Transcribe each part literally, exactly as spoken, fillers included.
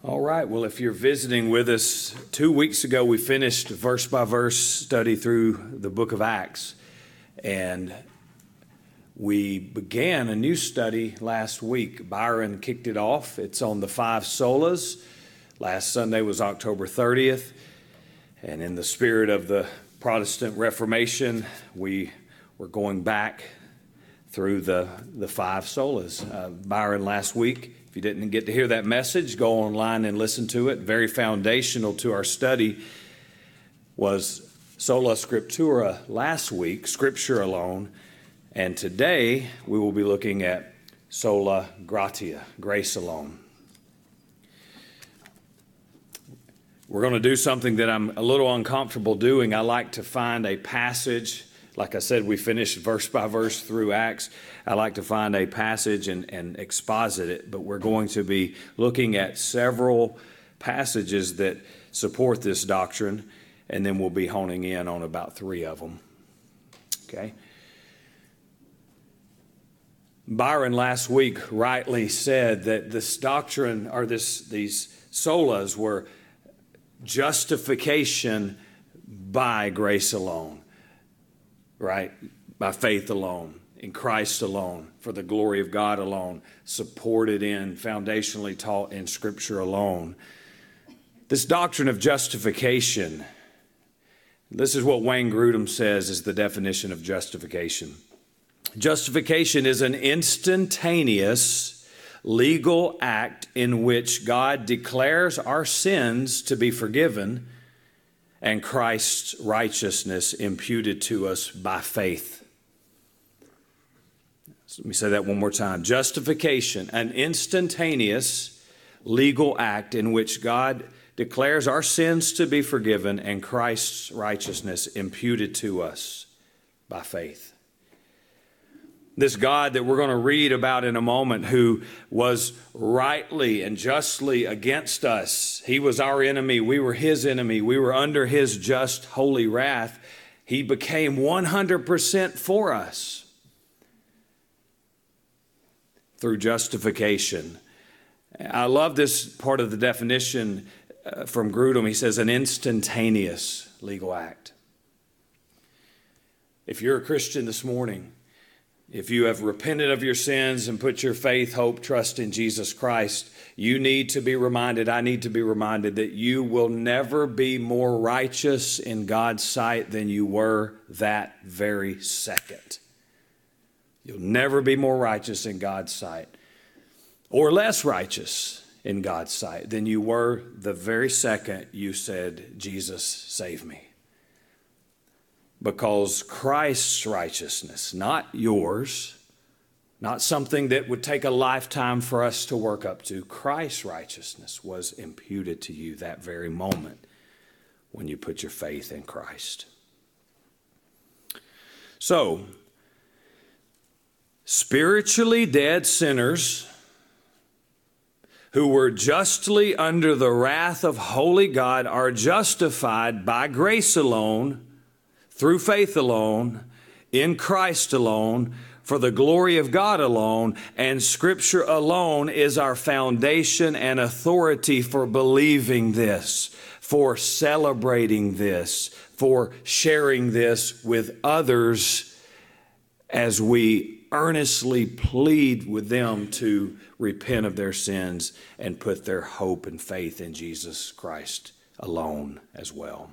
All right, well, if you're visiting with us, two weeks ago we finished verse by verse study through the book of Acts, and we began a new study last week. Byron kicked it off. It's on the five solas. Last Sunday was October thirtieth, and in the spirit of the Protestant Reformation, we were going back through the, the five solas. Uh, Byron last week, if you didn't get to hear that message, go online and listen to it. Very foundational to our study was Sola Scriptura last week, Scripture alone. And today we will be looking at Sola Gratia, grace alone. We're going to do something that I'm a little uncomfortable doing. I like to find a passage. Like I said, we finished verse by verse through Acts. I like to find a passage and, and exposit it, but we're going to be looking at several passages that support this doctrine, and then we'll be honing in on about three of them. Okay? Byron last week rightly said that this doctrine, or this these solas, were justification by grace alone. Right? By faith alone, in Christ alone, for the glory of God alone, supported in, foundationally taught in Scripture alone. This doctrine of justification, this is what Wayne Grudem says is the definition of justification. Justification is an instantaneous legal act in which God declares our sins to be forgiven and Christ's righteousness imputed to us by faith. So let me say that one more time. Justification, an instantaneous legal act in which God declares our sins to be forgiven and Christ's righteousness imputed to us by faith. This God that we're going to read about in a moment, who was rightly and justly against us. He was our enemy. We were his enemy. We were under his just, holy wrath. He became one hundred percent for us through justification. I love this part of the definition uh, from Grudem. He says an instantaneous legal act. If you're a Christian this morning, if you have repented of your sins and put your faith, hope, trust in Jesus Christ, you need to be reminded, I need to be reminded that you will never be more righteous in God's sight than you were that very second. You'll never be more righteous in God's sight, or less righteous in God's sight than you were the very second you said, Jesus, save me. Because Christ's righteousness, not yours, not something that would take a lifetime for us to work up to, Christ's righteousness was imputed to you that very moment when you put your faith in Christ. So, spiritually dead sinners who were justly under the wrath of holy God are justified by grace alone, through faith alone, in Christ alone, for the glory of God alone, and Scripture alone is our foundation and authority for believing this, for celebrating this, for sharing this with others as we earnestly plead with them to repent of their sins and put their hope and faith in Jesus Christ alone as well.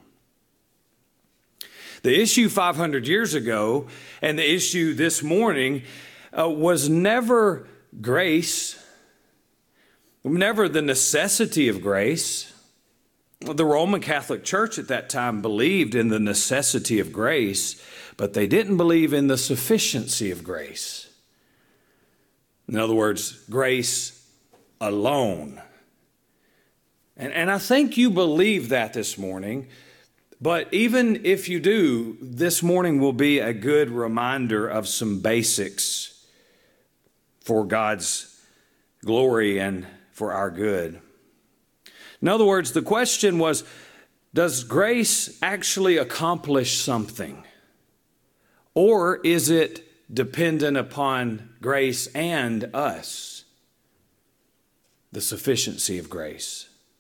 The issue five hundred years ago and the issue this morning uh, was never grace, never the necessity of grace. The Roman Catholic Church at that time believed in the necessity of grace, but they didn't believe in the sufficiency of grace. In other words, grace alone. And, and I think you believe that this morning. But even if you do, this morning will be a good reminder of some basics for God's glory and for our good. In other words, the question was, does grace actually accomplish something? Or is it dependent upon grace and us? The sufficiency of grace.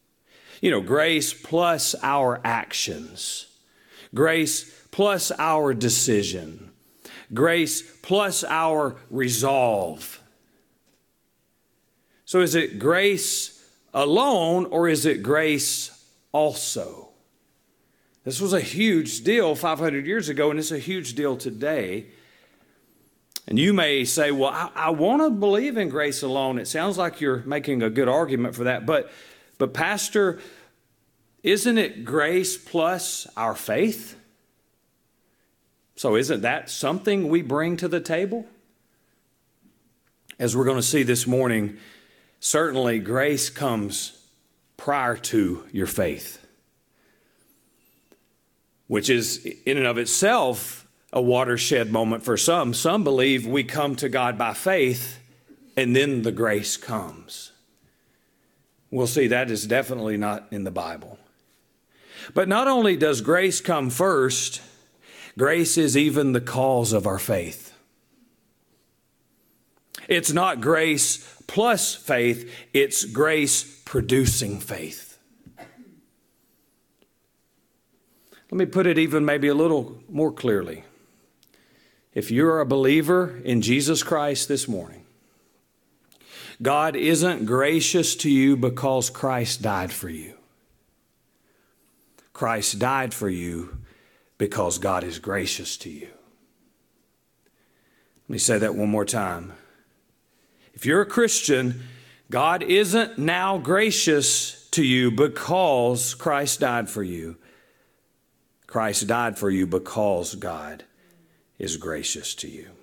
you know, grace plus our actions, grace plus our decision, grace plus our resolve. So is it grace alone, or is it grace also? This was a huge deal five hundred years ago, and it's a huge deal today. And you may say, well, I, I want to believe in grace alone. It sounds like you're making a good argument for that. But, but Pastor, isn't it grace plus our faith? So isn't that something we bring to the table? As we're going to see this morning, certainly grace comes prior to your faith, which is in and of itself a watershed moment for some. Some believe we come to God by faith and then the grace comes. We'll see that is definitely not in the Bible. But not only does grace come first, grace is even the cause of our faith. It's not grace plus faith, it's grace producing faith. Let me put it even maybe a little more clearly. If you're a believer in Jesus Christ this morning, God isn't gracious to you because Christ died for you. Christ died for you because God is gracious to you. Let me say that one more time. If you're a Christian, God isn't now gracious to you because Christ died for you. Christ died for you because God is gracious to you.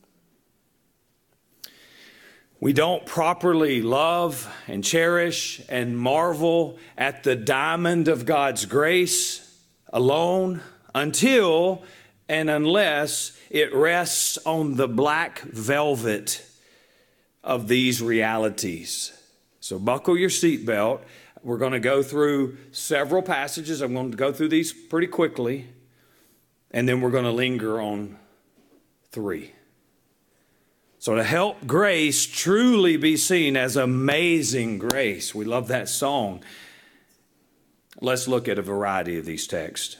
We don't properly love and cherish and marvel at the diamond of God's grace alone until and unless it rests on the black velvet of these realities. So buckle your seatbelt. We're going to go through several passages. I'm going to go through these pretty quickly, and then we're going to linger on three. So to help grace truly be seen as amazing grace, we love that song. Let's look at a variety of these texts.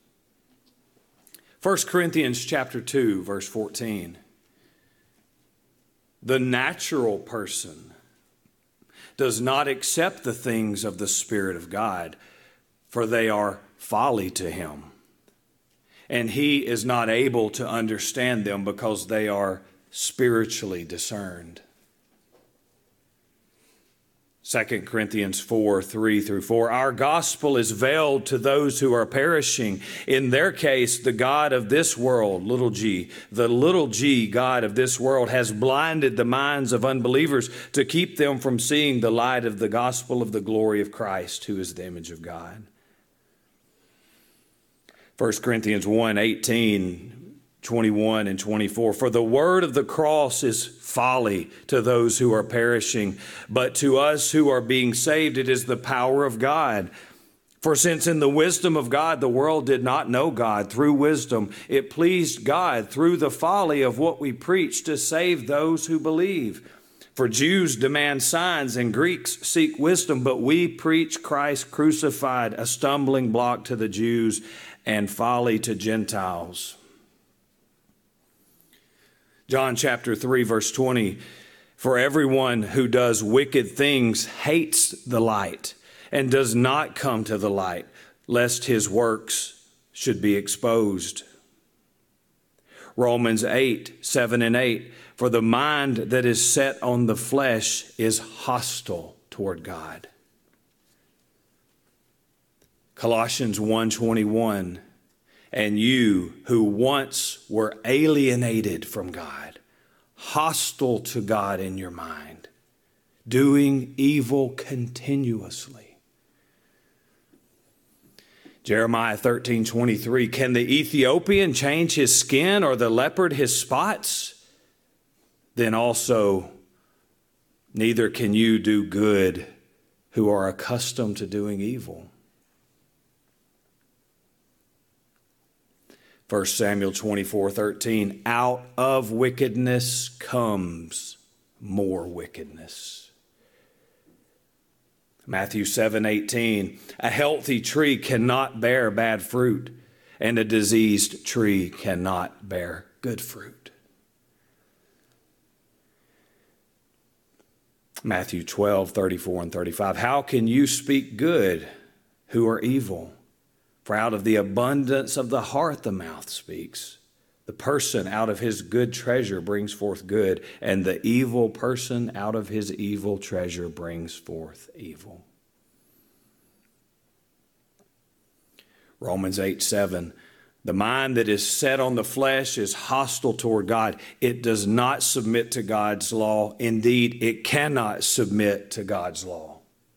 First Corinthians chapter two, verse fourteen. The natural person does not accept the things of the Spirit of God, for they are folly to him. And he is not able to understand them because they are spiritually discerned. Second Corinthians four, three through four. Our gospel is veiled to those who are perishing. In their case, the God of this world, little g, the little g God of this world has blinded the minds of unbelievers to keep them from seeing the light of the gospel of the glory of Christ, who is the image of God. First Corinthians one, eighteen, twenty-one and twenty-four. For the word of the cross is folly to those who are perishing, but to us who are being saved, it is the power of God. For since in the wisdom of God, the world did not know God through wisdom, it pleased God through the folly of what we preach to save those who believe. For Jews demand signs and Greeks seek wisdom, but we preach Christ crucified, a stumbling block to the Jews and folly to Gentiles. John chapter three, verse twenty, for everyone who does wicked things hates the light and does not come to the light, lest his works should be exposed. Romans eight, seven and eight, for the mind that is set on the flesh is hostile toward God. Colossians one, twenty-one, and you who once were alienated from God, hostile to God in your mind, doing evil continuously. Jeremiah thirteen, twenty-three, can the Ethiopian change his skin or the leopard his spots? Then also neither can you do good who are accustomed to doing evil. First Samuel twenty-four, thirteen, out of wickedness comes more wickedness. Matthew seven eighteen, a healthy tree cannot bear bad fruit, and a diseased tree cannot bear good fruit. Matthew twelve thirty-four and thirty-five, how can you speak good who are evil? For out of the abundance of the heart the mouth speaks. The person out of his good treasure brings forth good, and the evil person out of his evil treasure brings forth evil. Romans eight seven, the mind that is set on the flesh is hostile toward God. It does not submit to God's law. Indeed, it cannot submit to God's law.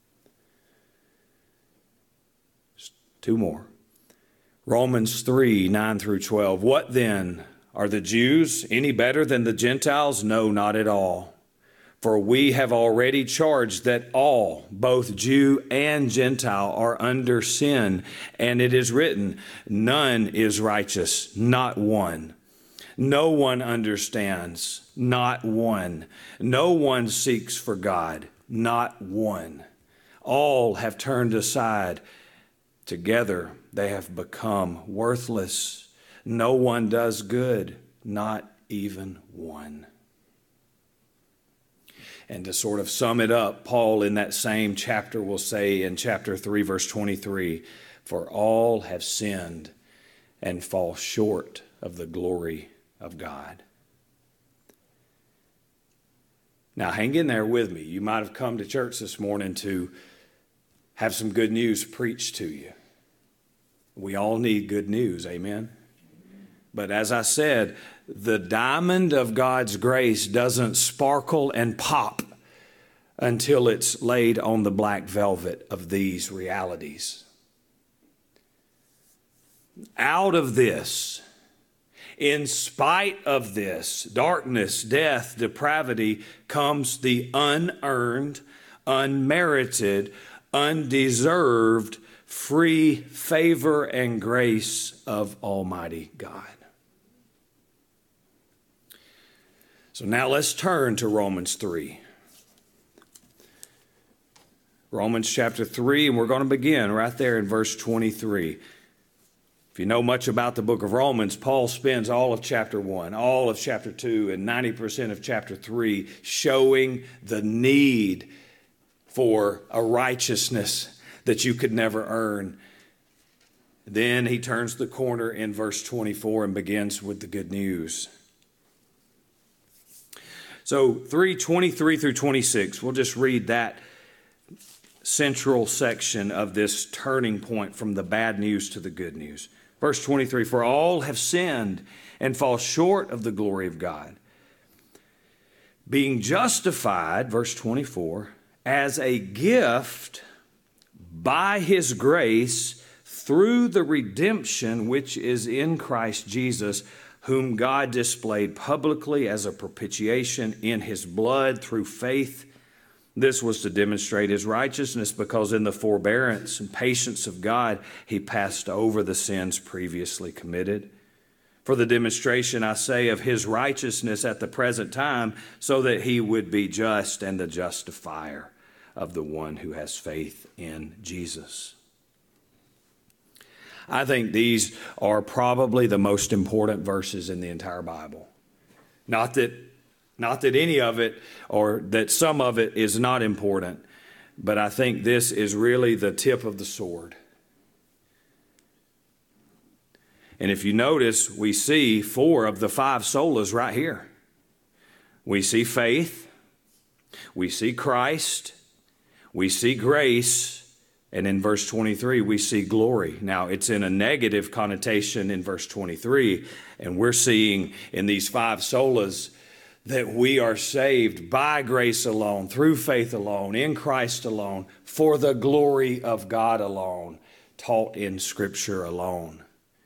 Two more. Romans three, nine through twelve. What then? Are the Jews any better than the Gentiles? No, not at all. For we have already charged that all, both Jew and Gentile, are under sin. And it is written, none is righteous, not one. No one understands, not one. No one seeks for God, not one. All have turned aside. Together they have become worthless. No one does good, not even one. And to sort of sum it up, Paul in that same chapter will say in chapter three, verse twenty-three, for all have sinned and fall short of the glory of God. Now hang in there with me. You might have come to church this morning to have some good news preached to you. We all need good news, amen? But as I said, the diamond of God's grace doesn't sparkle and pop until it's laid on the black velvet of these realities. Out of this, in spite of this, darkness, death, depravity, comes the unearned, unmerited, undeserved, free favor and grace of Almighty God. So now let's turn to Romans three. Romans chapter three, and we're going to begin right there in verse twenty-three. If you know much about the book of Romans, Paul spends all of chapter one, all of chapter two, and ninety percent of chapter three showing the need for a righteousness that you could never earn. Then he turns the corner in verse twenty-four and begins with the good news. So three twenty-three through twenty-six, we'll just read that central section of this turning point from the bad news to the good news. Verse twenty-three, for all have sinned and fall short of the glory of God, being justified, verse twenty-four, as a gift by his grace through the redemption which is in Christ Jesus, whom God displayed publicly as a propitiation in his blood through faith. This was to demonstrate his righteousness, because in the forbearance and patience of God, he passed over the sins previously committed. For the demonstration, I say, of his righteousness at the present time, so that he would be just and the justifier of the one who has faith in Jesus. I think these are probably the most important verses in the entire Bible. Not that, not that any of it or that some of it is not important, but I think this is really the tip of the sword. And if you notice, we see four of the five solas right here. We see faith, we see Christ, we see grace, and in verse twenty-three, we see glory. Now, it's in a negative connotation in verse twenty-three, and we're seeing in these five solas that we are saved by grace alone, through faith alone, in Christ alone, for the glory of God alone, taught in Scripture alone.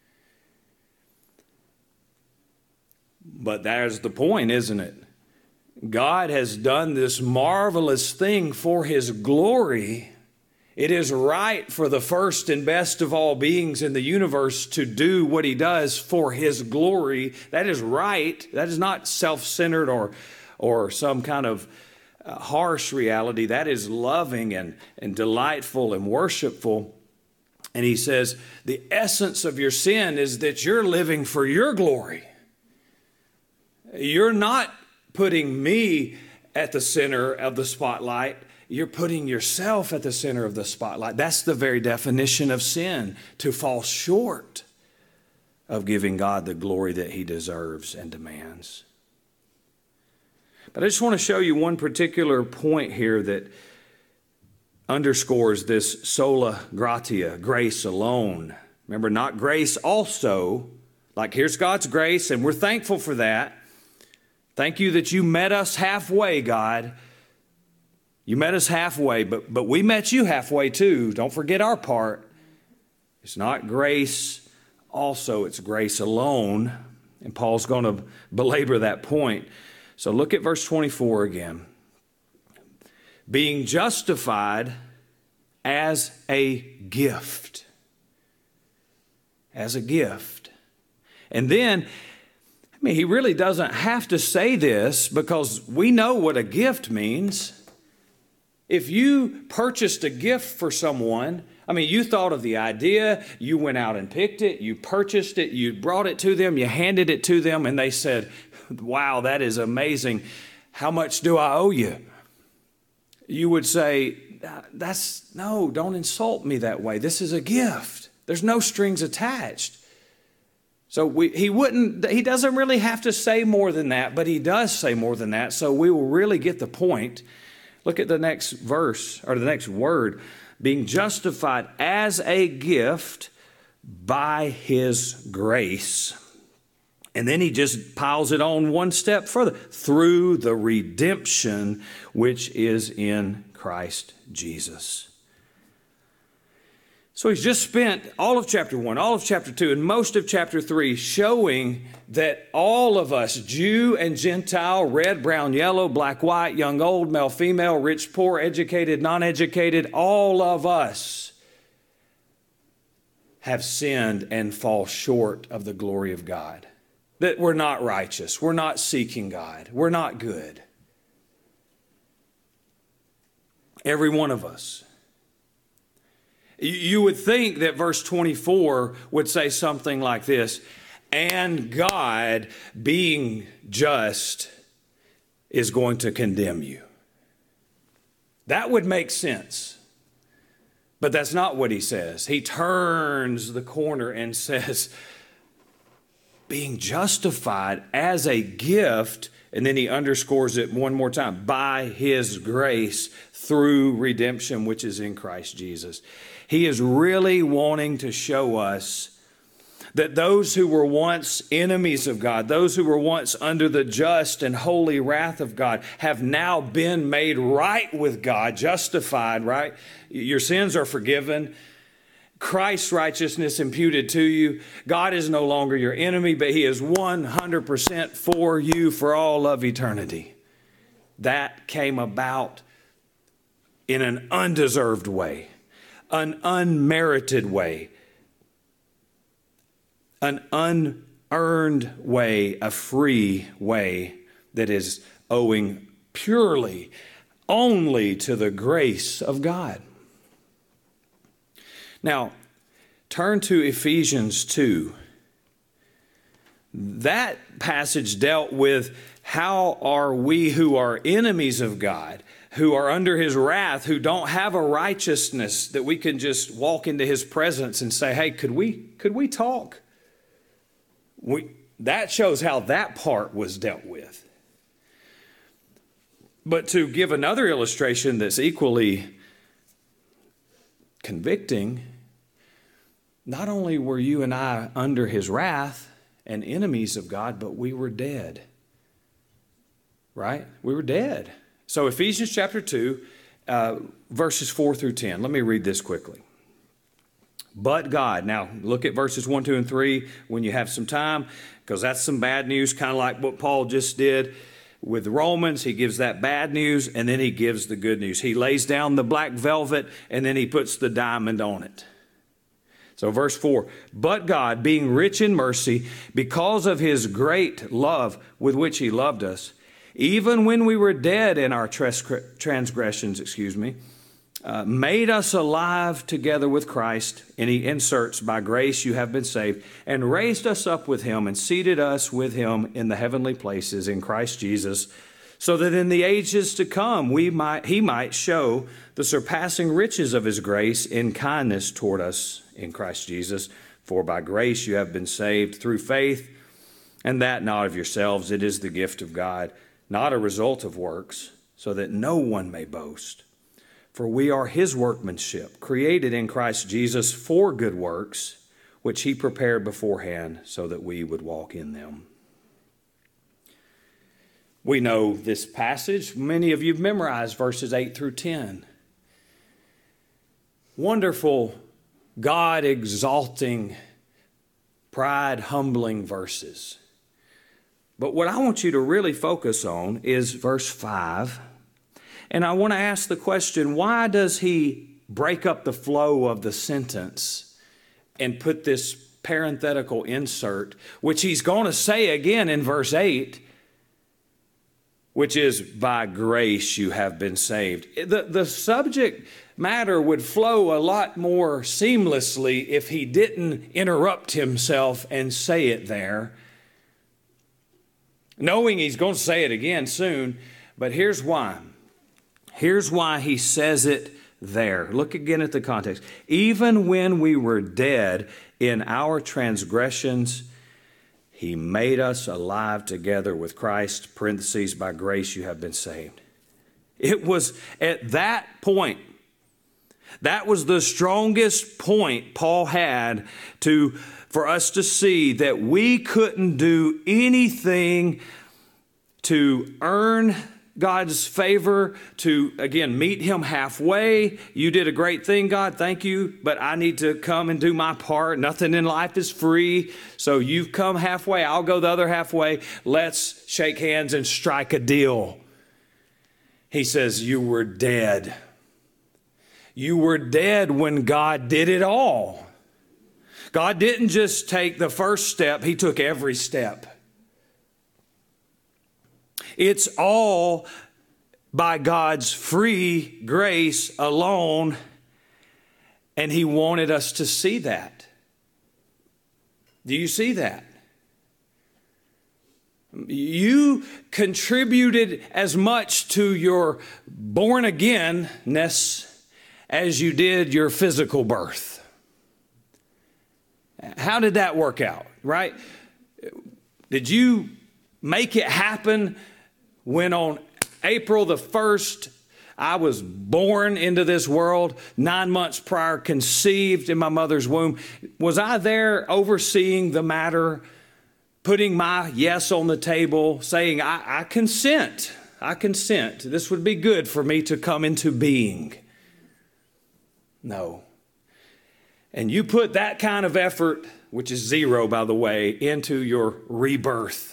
But there's the point, isn't it? God has done this marvelous thing for his glory. It is right for the first and best of all beings in the universe to do what he does for his glory. That is right. That is not self-centered or, or some kind of uh, harsh reality. That is loving and, and delightful and worshipful. And he says, the essence of your sin is that you're living for your glory. You're not putting me at the center of the spotlight. You're putting yourself at the center of the spotlight. That's the very definition of sin, to fall short of giving God the glory that he deserves and demands. But I just want to show you one particular point here that underscores this sola gratia, grace alone. Remember, not grace also. Like, here's God's grace, and we're thankful for that. Thank you that you met us halfway, God. You met us halfway, but, but we met you halfway too. Don't forget our part. It's not grace also, it's grace alone. And Paul's going to belabor that point. So look at verse twenty-four again. Being justified as a gift. As a gift. And then, I mean, he really doesn't have to say this because we know what a gift means. If you purchased a gift for someone, I mean, you thought of the idea, you went out and picked it, you purchased it, you brought it to them, you handed it to them, and they said, wow, that is amazing. How much do I owe you? You would say, that's, no, don't insult me that way. This is a gift. There's no strings attached. So we, he wouldn't, he doesn't really have to say more than that, but he does say more than that. So we will really get the point. Look at the next verse, or the next word. Being justified as a gift by his grace. And then he just piles it on one step further. Through the redemption which is in Christ Jesus. So he's just spent all of chapter one, all of chapter two, and most of chapter three showing that all of us, Jew and Gentile, red, brown, yellow, black, white, young, old, male, female, rich, poor, educated, non-educated, all of us have sinned and fall short of the glory of God. That we're not righteous, we're not seeking God, we're not good. Every one of us. You would think that verse twenty-four would say something like this, and God, being just, is going to condemn you. That would make sense. But that's not what he says. He turns the corner and says, being justified as a gift, and then he underscores it one more time, by his grace through redemption which is in Christ Jesus. He is really wanting to show us that those who were once enemies of God, those who were once under the just and holy wrath of God, have now been made right with God, justified, right? Your sins are forgiven. Christ's righteousness imputed to you. God is no longer your enemy, but he is one hundred percent for you for all of eternity. That came about in an undeserved way, an unmerited way, an unearned way, a free way that is owing purely only to the grace of God. Now, turn to Ephesians two. That passage dealt with how are we who are enemies of God, who are under his wrath, who don't have a righteousness that we can just walk into his presence and say, hey, could we, could we talk? We, that shows how that part was dealt with. But to give another illustration that's equally convicting, not only were you and I under his wrath and enemies of God, but we were dead. Right? We were dead. So Ephesians chapter two, uh, verses four through ten. Let me read this quickly. But God. Now, look at verses one, two, and three when you have some time, because that's some bad news, kind of like what Paul just did with Romans. He gives that bad news, and then he gives the good news. He lays down the black velvet, and then he puts the diamond on it. So verse four, but God, being rich in mercy, because of his great love with which he loved us, even when we were dead in our transgressions, excuse me, uh, made us alive together with Christ, and he inserts, by grace you have been saved, and raised us up with him and seated us with him in the heavenly places in Christ Jesus, so that in the ages to come we might he might show the surpassing riches of his grace in kindness toward us in Christ Jesus. For by grace you have been saved through faith, and that not of yourselves, it is the gift of God, not a result of works, so that no one may boast. For we are his workmanship, created in Christ Jesus for good works, which he prepared beforehand so that we would walk in them. We know this passage. Many of you have memorized verses eight through ten. Wonderful, God-exalting, pride-humbling verses. But what I want you to really focus on is verse five. And I want to ask the question, why does he break up the flow of the sentence and put this parenthetical insert, which he's going to say again in verse eight, which is, by grace you have been saved. The, the subject matter would flow a lot more seamlessly if he didn't interrupt himself and say it there, knowing he's going to say it again soon. But here's why. Here's why he says it there. Look again at the context. Even when we were dead in our transgressions, he made us alive together with Christ, parentheses, by grace you have been saved. It was at that point, that was the strongest point Paul had to, for us to see that we couldn't do anything to earn God's favor, to, again, meet him halfway. You did a great thing, God, thank you, but I need to come and do my part. Nothing in life is free, so you've come halfway. I'll go the other halfway. Let's shake hands and strike a deal. He says, you were dead. You were dead when God did it all. God didn't just take the first step, he took every step. It's all by God's free grace alone, and he wanted us to see that. Do you see that? You contributed as much to your born-again-ness as you did your physical birth. How did that work out, right? Did you make it happen when on April the first, I was born into this world, nine months prior, conceived in my mother's womb? Was I there overseeing the matter, putting my yes on the table, saying, I, I consent, I consent. This would be good for me to come into being? No. And you put that kind of effort, which is zero, by the way, into your rebirth.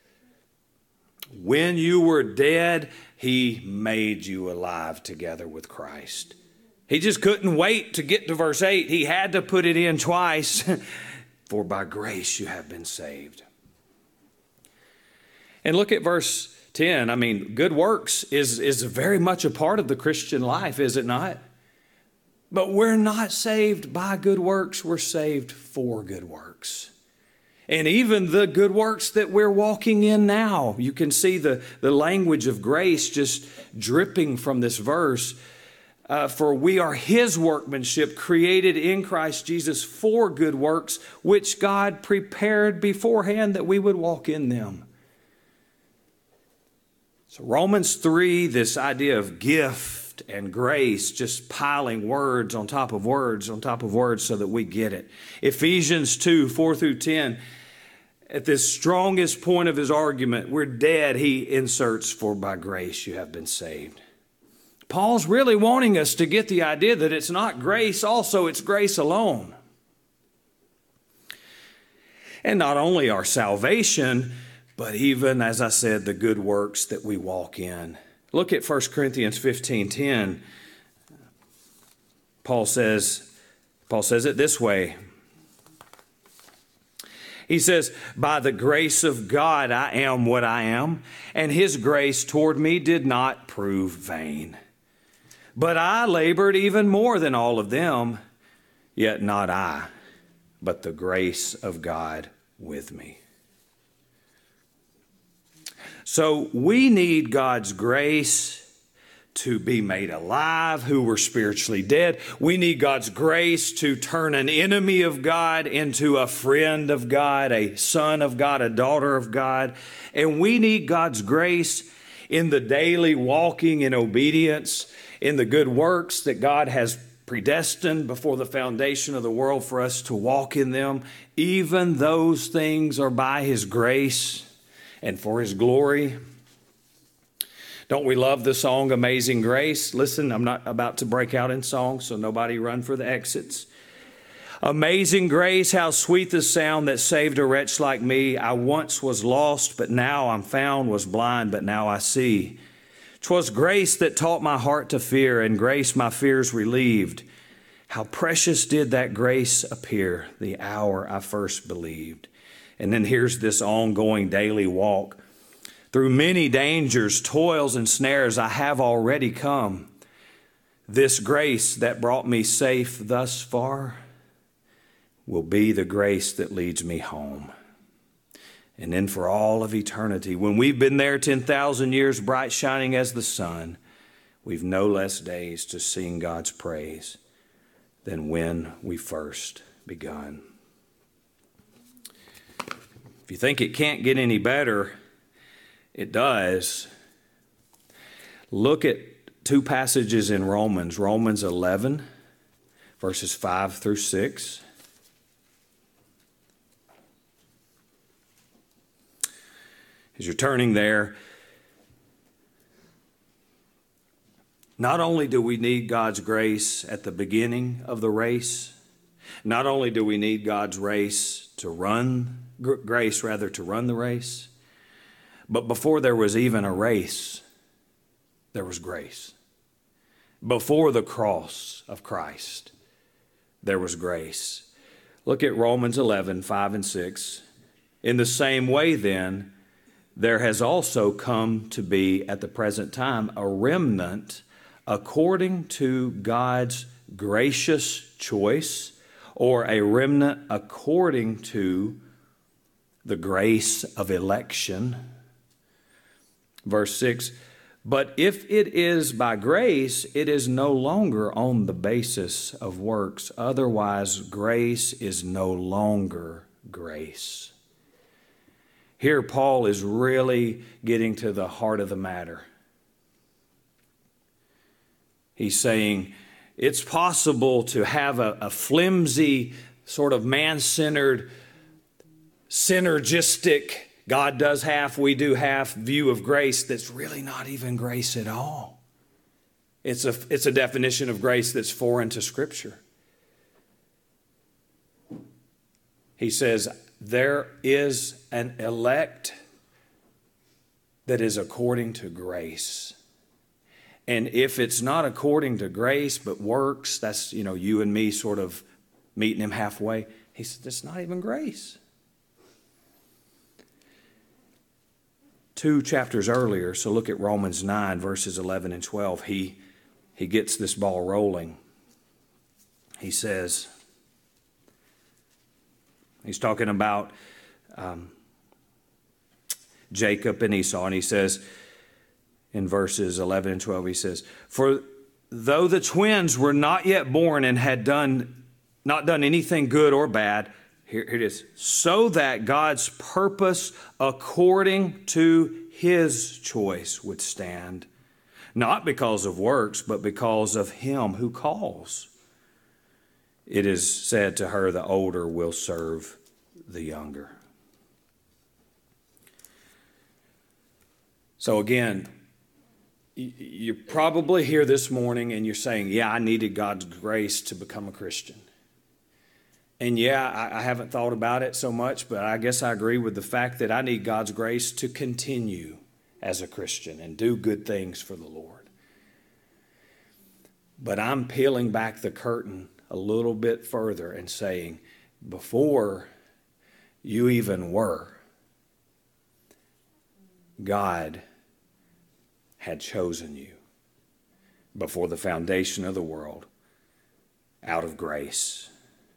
When you were dead, he made you alive together with Christ. He just couldn't wait to get to verse eight. He had to put it in twice. For by grace you have been saved. And look at verse ten. I mean, good works is, is very much a part of the Christian life, is it not? But we're not saved by good works. We're saved for good works. And even the good works that we're walking in now, you can see the, the language of grace just dripping from this verse. Uh, for we are his workmanship, created in Christ Jesus for good works, which God prepared beforehand that we would walk in them. So Romans three, this idea of gift and grace, just piling words on top of words on top of words so that we get it. Ephesians two, four through ten, at this strongest point of his argument, we're dead, he inserts, for by grace you have been saved. Paul's really wanting us to get the idea that it's not grace also, it's grace alone. And not only our salvation, but even, as I said, the good works that we walk in. Look at First Corinthians fifteen ten. Paul says, Paul says it this way. He says, by the grace of God, I am what I am, and his grace toward me did not prove vain. But I labored even more than all of them, yet not I, but the grace of God with me. So we need God's grace to be made alive, who were spiritually dead. We need God's grace to turn an enemy of God into a friend of God, a son of God, a daughter of God. And we need God's grace in the daily walking in obedience, in the good works that God has predestined before the foundation of the world for us to walk in them. Even those things are by his grace and for his glory. Don't we love the song Amazing Grace? Listen, I'm not about to break out in song, so nobody run for the exits. Amazing grace, how sweet the sound that saved a wretch like me. I once was lost, but now I'm found, was blind, but now I see. 'Twas grace that taught my heart to fear, and grace my fears relieved. How precious did that grace appear the hour I first believed. And then here's this ongoing daily walk. Through many dangers, toils, and snares, I have already come. This grace that brought me safe thus far will be the grace that leads me home. And then for all of eternity, when we've been there ten thousand years, bright shining as the sun, we've no less days to sing God's praise than when we first begun. If you think it can't get any better, it does. Look at two passages in Romans, Romans eleven, verses five through six. As you're turning there, not only do we need God's grace at the beginning of the race, not only do we need God's race to run, grace rather to run the race, but before there was even a race, there was grace. Before the cross of Christ, there was grace. Look at Romans eleven, five and six. In the same way then, there has also come to be at the present time a remnant according to God's gracious choice, or a remnant according to the grace of election. Verse six, but if it is by grace, it is no longer on the basis of works. Otherwise, grace is no longer grace. Here, Paul is really getting to the heart of the matter. He's saying it's possible to have a, a flimsy, sort of man-centered, synergistic, God does half, we do half view of grace that's really not even grace at all. It's a, it's a definition of grace that's foreign to Scripture. He says, there is an elect that is according to grace. And if it's not according to grace but works, that's, you know, you and me sort of meeting him halfway. He said, it's not even grace. Two chapters earlier, so look at Romans nine, verses eleven and twelve. He, he gets this ball rolling. He says, he's talking about um, Jacob and Esau, and he says in verses eleven and twelve, he says, for though the twins were not yet born and had done not done anything good or bad, here it is, so that God's purpose according to his choice would stand, not because of works, but because of him who calls. It is said to her, the older will serve the younger. So again, you're probably here this morning and you're saying, yeah, I needed God's grace to become a Christian. And yeah, I haven't thought about it so much, but I guess I agree with the fact that I need God's grace to continue as a Christian and do good things for the Lord. But I'm peeling back the curtain a little bit further and saying, before you even were, God had chosen you before the foundation of the world out of grace.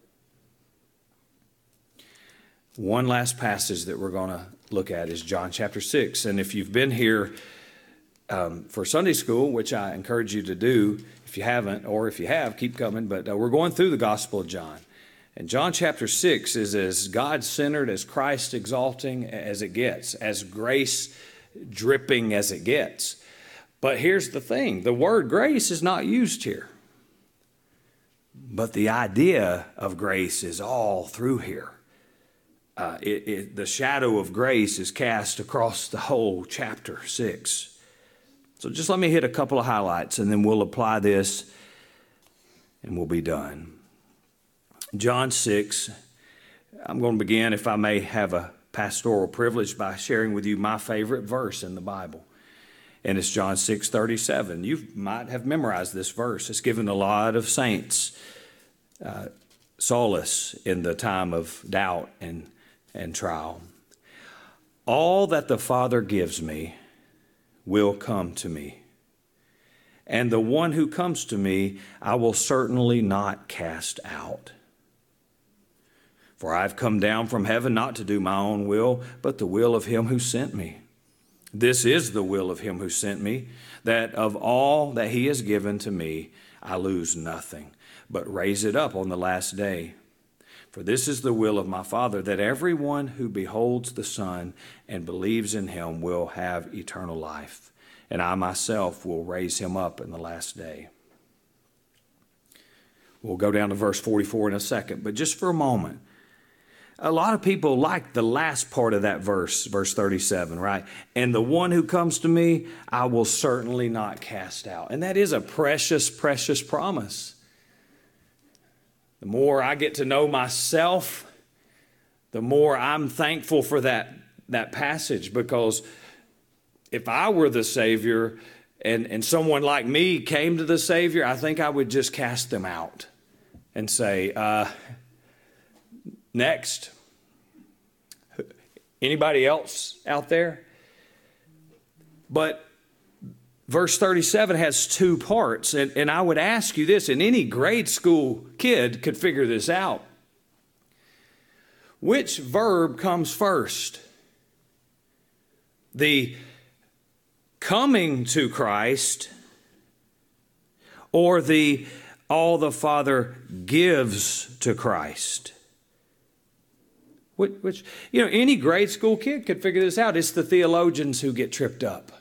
One last passage that we're going to look at is John chapter six. And if you've been here um, for Sunday school, which I encourage you to do, if you haven't, or if you have, keep coming. But uh, we're going through the Gospel of John. And John chapter six is as God-centered, as Christ-exalting as it gets, as grace-dripping as it gets. But here's the thing. The word grace is not used here. But the idea of grace is all through here. Uh, it, it, the shadow of grace is cast across the whole chapter six. So just let me hit a couple of highlights, and then we'll apply this, and we'll be done. John six, I'm going to begin, if I may have a pastoral privilege, by sharing with you my favorite verse in the Bible. And it's John six thirty-seven. You might have memorized this verse. It's given a lot of saints uh, solace in the time of doubt and and trial. All that the Father gives me will come to me, and the one who comes to me I will certainly not cast out. For I've come down from heaven not to do my own will, but the will of him who sent me. This is the will of him who sent me, that of all that he has given to me I lose nothing, but raise it up on the last day. For this is the will of my Father, that everyone who beholds the Son and believes in him will have eternal life, and I myself will raise him up in the last day. We'll go down to verse forty-four in a second, but just for a moment, a lot of people like the last part of that verse, verse thirty-seven, right? And the one who comes to me, I will certainly not cast out. And that is a precious, precious promise. The more I get to know myself, the more I'm thankful for that, that passage, because if I were the Savior and, and someone like me came to the Savior, I think I would just cast them out and say, uh, next. Anybody else out there? But verse thirty-seven has two parts, and, and I would ask you this, and any grade school kid could figure this out. Which verb comes first? The coming to Christ, or the all the Father gives to Christ? Which, which, you know, any grade school kid could figure this out. It's the theologians who get tripped up.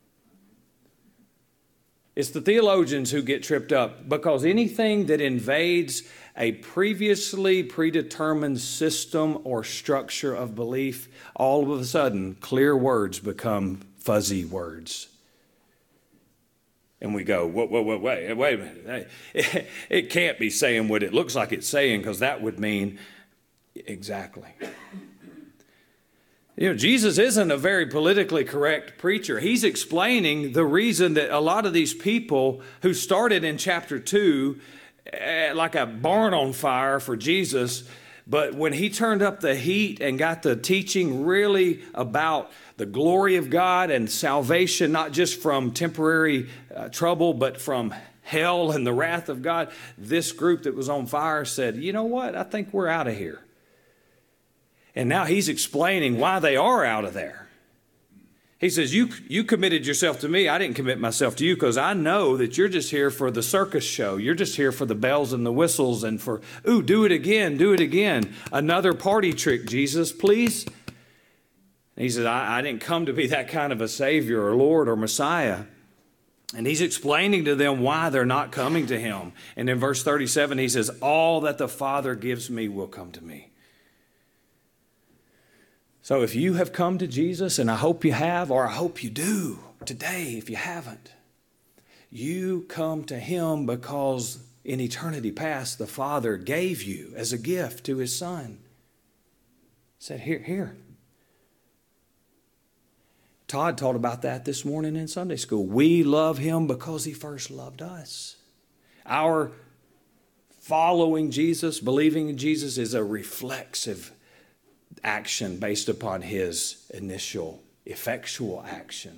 It's the theologians who get tripped up, because anything that invades a previously predetermined system or structure of belief, all of a sudden, clear words become fuzzy words. And we go, wait, wait, wait, wait, wait a minute. It, it can't be saying what it looks like it's saying, because that would mean exactly. You know, Jesus isn't a very politically correct preacher. He's explaining the reason that a lot of these people who started in chapter two uh, like a barn on fire for Jesus, but when he turned up the heat and got the teaching really about the glory of God and salvation, not just from temporary uh, trouble, but from hell and the wrath of God, this group that was on fire said, you know what, I think we're out of here. And now he's explaining why they are out of there. He says, you, you committed yourself to me. I didn't commit myself to you, because I know that you're just here for the circus show. You're just here for the bells and the whistles and for, ooh, do it again, do it again. Another party trick, Jesus, please. And he said, I, I didn't come to be that kind of a Savior or Lord or Messiah. And he's explaining to them why they're not coming to him. And in verse thirty-seven, he says, all that the Father gives me will come to me. So if you have come to Jesus, and I hope you have, or I hope you do today if you haven't, you come to him because in eternity past the Father gave you as a gift to his Son. He said, here, here. Todd taught about that this morning in Sunday school. We love him because he first loved us. Our following Jesus, believing in Jesus, is a reflexive action based upon his initial effectual action.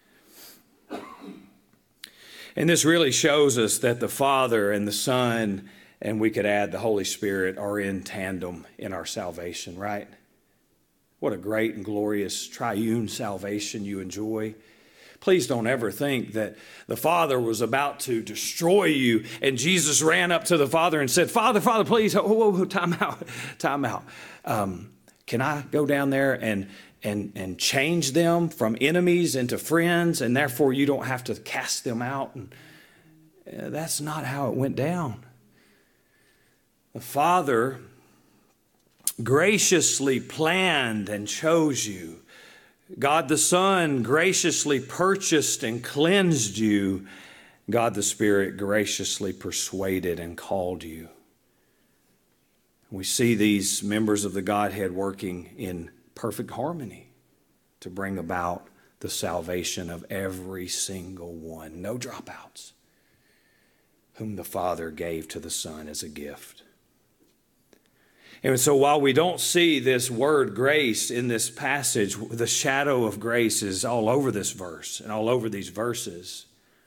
And this really shows us that the Father and the Son, and we could add the Holy Spirit, are in tandem in our salvation, right? What a great and glorious triune salvation you enjoy. Please don't ever think that the Father was about to destroy you and Jesus ran up to the Father and said, Father, Father, please, whoa, whoa, whoa, time out, time out. Um, can I go down there and, and, and change them from enemies into friends, and therefore you don't have to cast them out? And uh, that's not how it went down. The Father graciously planned and chose you. God the Son graciously purchased and cleansed you. God the Spirit graciously persuaded and called you. We see these members of the Godhead working in perfect harmony to bring about the salvation of every single one. No dropouts. Whom the Father gave to the Son as a gift. And so while we don't see this word grace in this passage, the shadow of grace is all over this verse and all over these verses.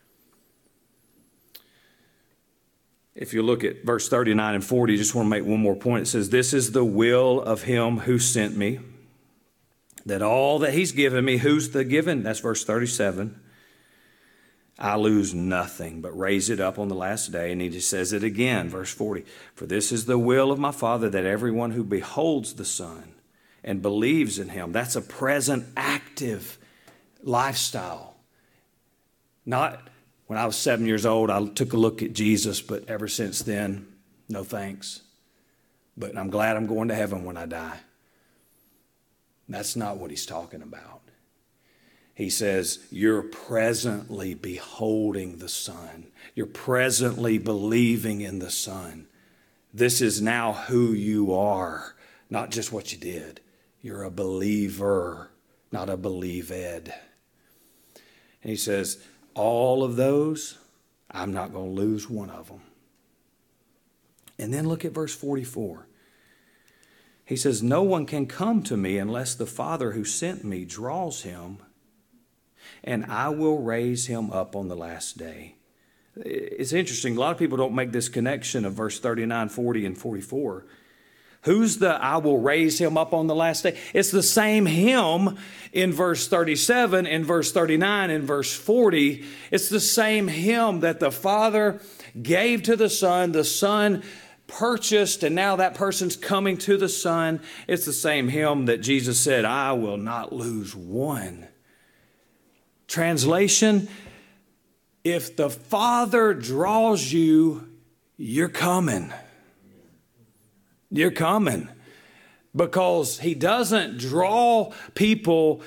If you look at verse thirty-nine and forty, I just want to make one more point. It says, this is the will of him who sent me, that all that he's given me, who's the given? That's verse thirty-seven. I lose nothing, but raise it up on the last day. And he just says it again, verse forty. For this is the will of my Father, that everyone who beholds the Son and believes in him, that's a present active lifestyle. Not when I was seven years old, I took a look at Jesus, but ever since then, no thanks. But I'm glad I'm going to heaven when I die. That's not what he's talking about. He says, you're presently beholding the Son. You're presently believing in the Son. This is now who you are, not just what you did. You're a believer, not a believed. And he says, all of those, I'm not going to lose one of them. And then look at verse forty-four. He says, no one can come to me unless the Father who sent me draws him, and I will raise him up on the last day. It's interesting. A lot of people don't make this connection of verse thirty-nine, forty, and forty-four. Who's the I will raise him up on the last day? It's the same him in verse thirty-seven, in verse thirty-nine, in verse forty. It's the same him that the Father gave to the Son. The Son purchased, and now that person's coming to the Son. It's the same him that Jesus said, I will not lose one. Translation, if the Father draws you, you're coming. You're coming. Because he doesn't draw people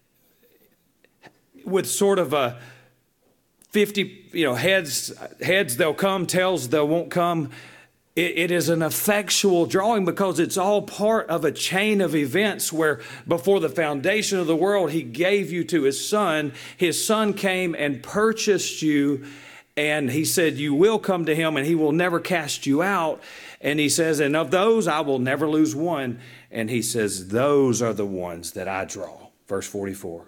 with sort of a fifty, you know, heads, heads they'll come, tails they won't come. It, it is an effectual drawing because it's all part of a chain of events where before the foundation of the world, he gave you to his Son. His Son came and purchased you, and he said, you will come to him and he will never cast you out. And he says, and of those, I will never lose one. And he says, those are the ones that I draw. Verse forty-four.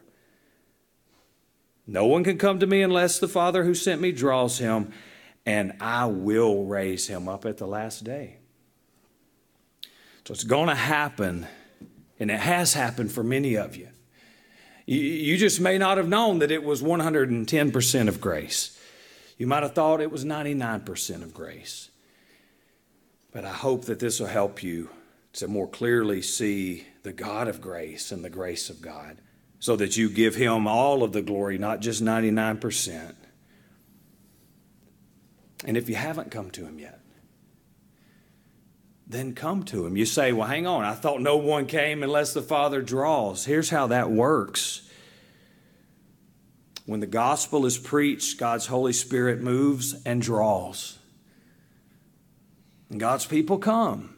No one can come to me unless the Father who sent me draws him, and I will raise him up at the last day. So it's going to happen, and it has happened for many of you. You, you just may not have known that it was one hundred ten percent of grace. You might have thought it was ninety-nine percent of grace. But I hope that this will help you to more clearly see the God of grace and the grace of God, so that you give him all of the glory, not just ninety-nine percent. And if you haven't come to him yet, then come to him. You say, well, hang on, I thought no one came unless the Father draws. Here's how that works. When the gospel is preached, God's Holy Spirit moves and draws. And God's people come.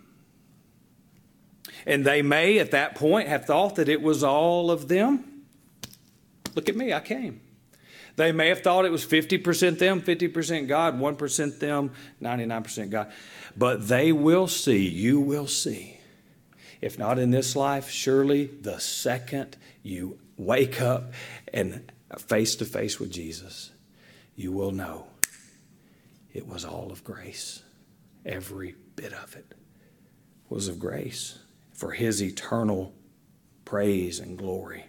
And they may, at that point, have thought that it was all of them. Look at me, I came. They may have thought it was fifty percent them, fifty percent God, one percent them, ninety-nine percent God. But they will see, you will see, If not in this life, surely the second you wake up and face to face with Jesus, you will know it was all of grace. Every bit of it was of grace for his eternal praise and glory.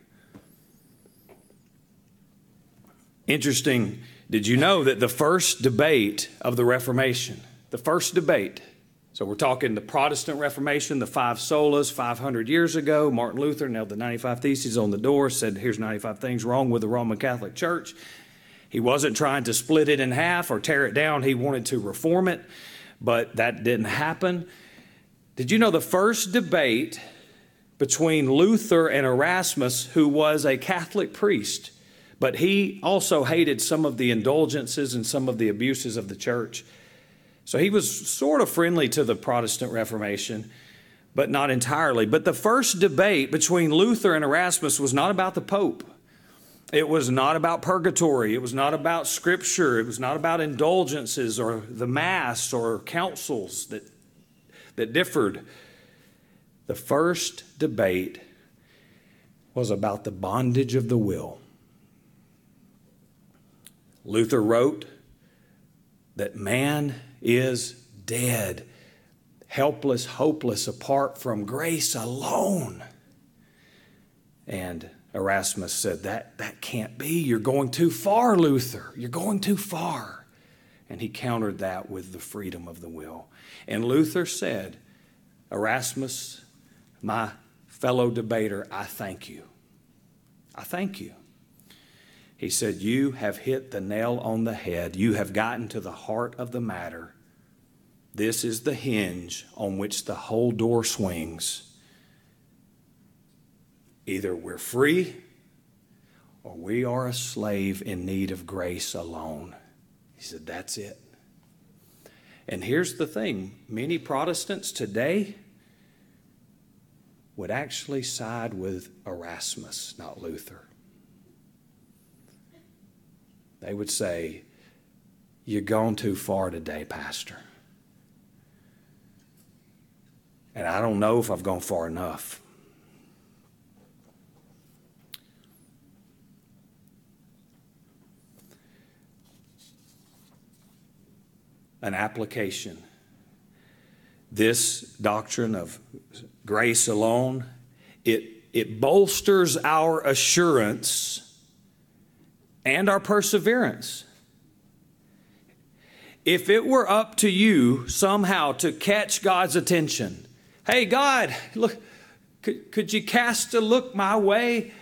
Interesting, did you know that the first debate of the Reformation, the first debate, so we're talking the Protestant Reformation, the five solas, five hundred years ago, Martin Luther nailed the ninety-five Theses on the door, said here's ninety-five things wrong with the Roman Catholic Church. He wasn't trying to split it in half or tear it down. He wanted to reform it, but that didn't happen. Did you know the first debate between Luther and Erasmus, who was a Catholic priest, but he also hated some of the indulgences and some of the abuses of the church. So he was sort of friendly to the Protestant Reformation, but not entirely. But the first debate between Luther and Erasmus was not about the Pope. It was not about purgatory. It was not about Scripture. It was not about indulgences or the Mass or councils that, that differed. The first debate was about the bondage of the will. Luther wrote that man is dead, helpless, hopeless, apart from grace alone. And Erasmus said, that, that can't be. You're going too far, Luther. You're going too far. And he countered that with the freedom of the will. And Luther said, Erasmus, my fellow debater, I thank you. I thank you. He said, you have hit the nail on the head. You have gotten to the heart of the matter. This is the hinge on which the whole door swings. Either we're free or we are a slave in need of grace alone. He said, that's it. And here's the thing. Many Protestants today would actually side with Erasmus, not Luther. They would say, you're gone too far today, Pastor. And I don't know if I've gone far enough. An application. This doctrine of grace alone, it, it bolsters our assurance and our perseverance. If it were up to you somehow to catch God's attention, hey, God, look, could, could you cast a look my way?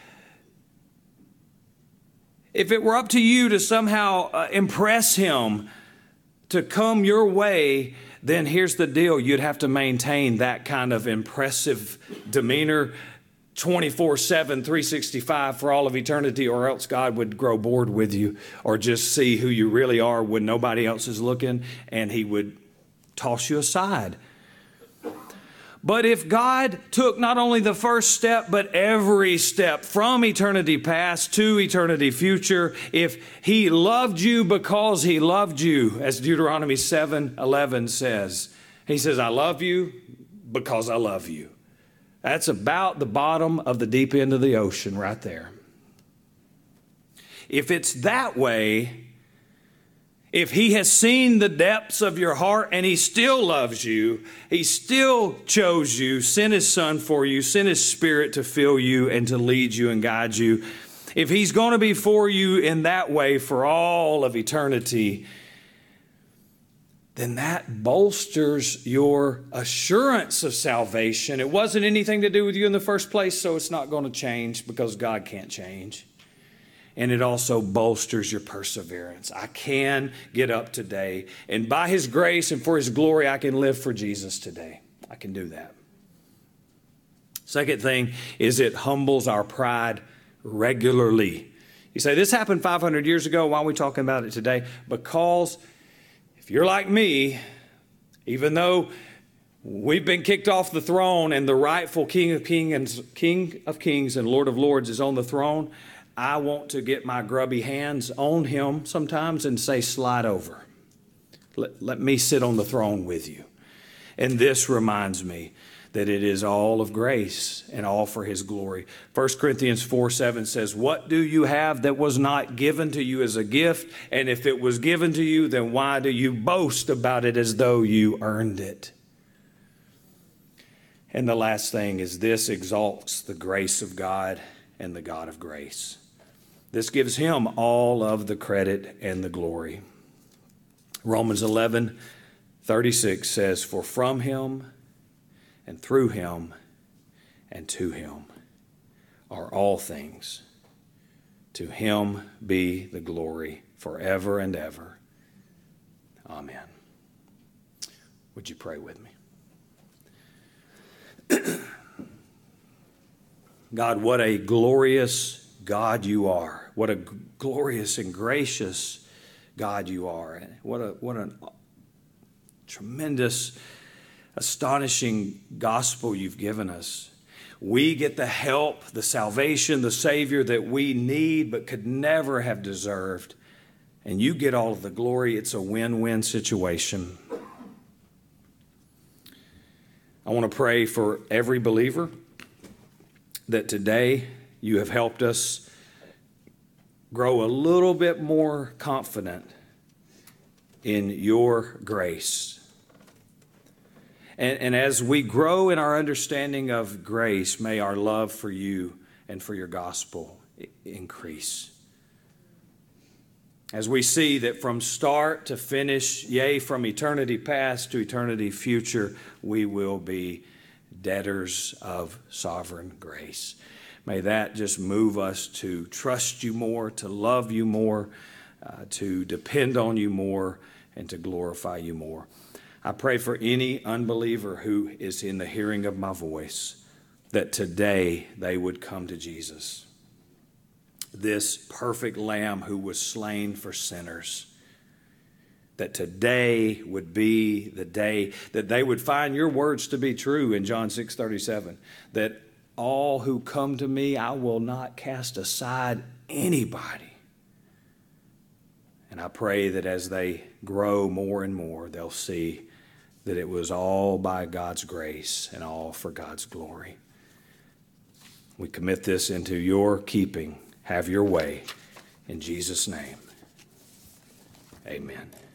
If it were up to you to somehow uh, impress him to come your way, then here's the deal. You'd have to maintain that kind of impressive demeanor twenty-four seven, three sixty-five for all of eternity, or else God would grow bored with you or just see who you really are when nobody else is looking, and he would toss you aside. But if God took not only the first step, but every step from eternity past to eternity future, if he loved you because he loved you, as Deuteronomy seven eleven says, he says, I love you because I love you. That's about the bottom of the deep end of the ocean right there. If it's that way, if he has seen the depths of your heart and he still loves you, he still chose you, sent his son for you, sent his spirit to fill you and to lead you and guide you. If he's going to be for you in that way for all of eternity, then that bolsters your assurance of salvation. It wasn't anything to do with you in the first place, so it's not going to change because God can't change. And it also bolsters your perseverance. I can get up today, and by his grace and for his glory, I can live for Jesus today. I can do that. Second thing is it humbles our pride regularly. You say, this happened five hundred years ago. Why are we talking about it today? Because if you're like me, even though we've been kicked off the throne and the rightful King of Kings and King of Kings and Lord of Lords is on the throne, I want to get my grubby hands on him sometimes and say, slide over. Let, let me sit on the throne with you. And this reminds me that it is all of grace and all for his glory. First Corinthians four seven says, what do you have that was not given to you as a gift? And if it was given to you, then why do you boast about it as though you earned it? And the last thing is this exalts the grace of God and the God of grace. This gives him all of the credit and the glory. Romans eleven thirty-six says, for from him and through him and to him are all things. To him be the glory forever and ever. Amen. Would you pray with me? God, what a glorious God you are. What a glorious and gracious God you are. What a what a tremendous, astonishing gospel you've given us. We get the help, the salvation, the Savior that we need but could never have deserved. And you get all of the glory. It's a win-win situation. I want to pray for every believer that today you have helped us grow a little bit more confident in your grace. And, and as we grow in our understanding of grace, may our love for you and for your gospel increase. As we see that from start to finish, yea, from eternity past to eternity future, we will be debtors of sovereign grace. May that just move us to trust you more, to love you more, uh, to depend on you more, and to glorify you more. I pray for any unbeliever who is in the hearing of my voice, that today they would come to Jesus, this perfect Lamb who was slain for sinners, that today would be the day that they would find your words to be true in John six thirty-seven, that all who come to me, I will not cast aside anybody. And I pray that as they grow more and more, they'll see that it was all by God's grace and all for God's glory. We commit this into your keeping. Have your way. In Jesus' name, amen.